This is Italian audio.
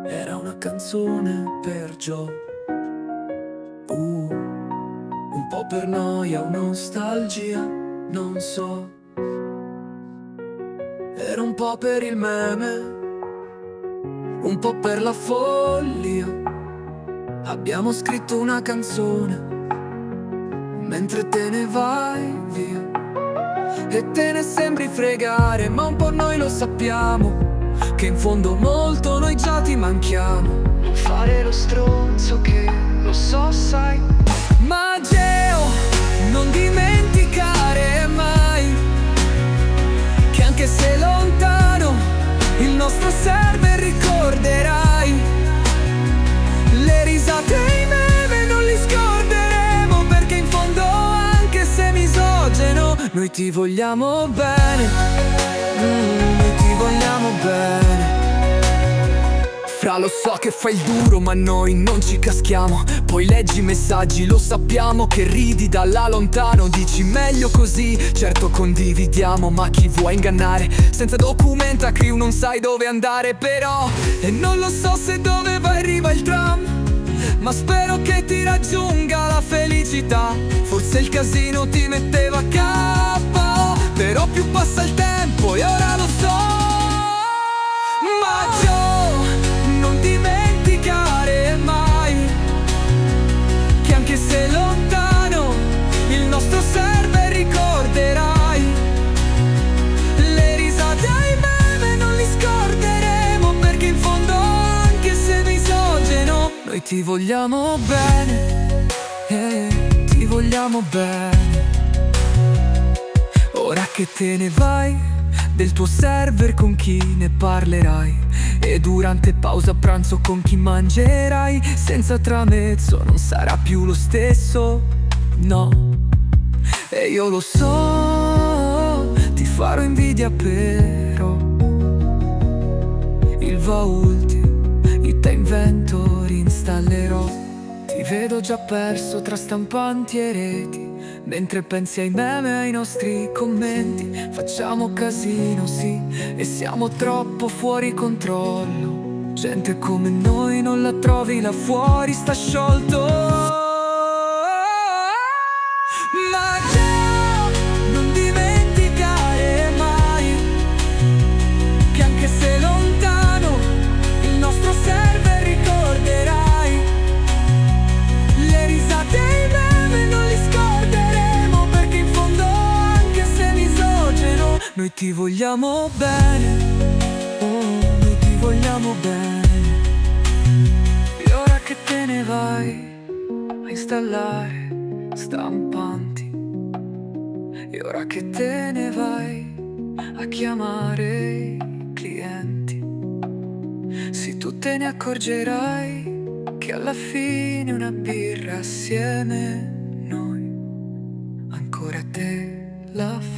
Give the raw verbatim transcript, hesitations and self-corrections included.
Era una canzone per Joe, uh, un po' per noia o nostalgia, non so. Era un po' per il meme, un po' per la follia. Abbiamo scritto una canzone mentre te ne vai via e te ne sembri fregare, ma un po' noi lo sappiamo che in fondo molto noi già ti manchiamo. Non fare lo stronzo che lo so sai, ma Geo, non dimenticare mai che anche se lontano il nostro server ricorderai. Le risate e i meme non li scorderemo, perché in fondo anche se misogeno noi ti vogliamo bene, mm, noi ti vogliamo bene. Fra, lo so che fai il duro ma noi non ci caschiamo. Poi leggi i messaggi, lo sappiamo che ridi da là lontano. Dici meglio così, certo condividiamo, ma chi vuoi ingannare? Senza documenta crew non sai dove andare però. E non lo so se dove va arriva il tram, ma spero che ti raggiunga la felicità. Forse il casino ti metteva a capo, però più passa il tempo e ora lo so. Ma Joe, non dimenticare mai che anche se lontano il nostro server ricorderai. Le risate ai meme non li scorderemo, perché in fondo anche se misogeno noi ti vogliamo bene, eh, ti vogliamo bene. Ora che te ne vai, del tuo server con chi ne parlerai? E durante pausa pranzo con chi mangerai? Senza tramezzo non sarà più lo stesso, no. E io lo so, ti farò invidia però il vault, i te inventor installerò. Ti vedo già perso tra stampanti e reti, mentre pensi ai meme e ai nostri commenti. Facciamo casino, sì, e siamo troppo fuori controllo. Gente come noi non la trovi là fuori, sta sciolto. Ma Geo, non dimenticare mai che anche se lontano il nostro server ricorderai. Le risate e i meme non li scorderemo, perché in fondo anche se misogeno noi ti vogliamo bene, oh, noi ti vogliamo bene. E ora che te ne vai a installare stampanti, e ora che te ne vai a chiamare i clienti, sì, tu te ne accorgerai che alla fine una birra assieme noi ancora te la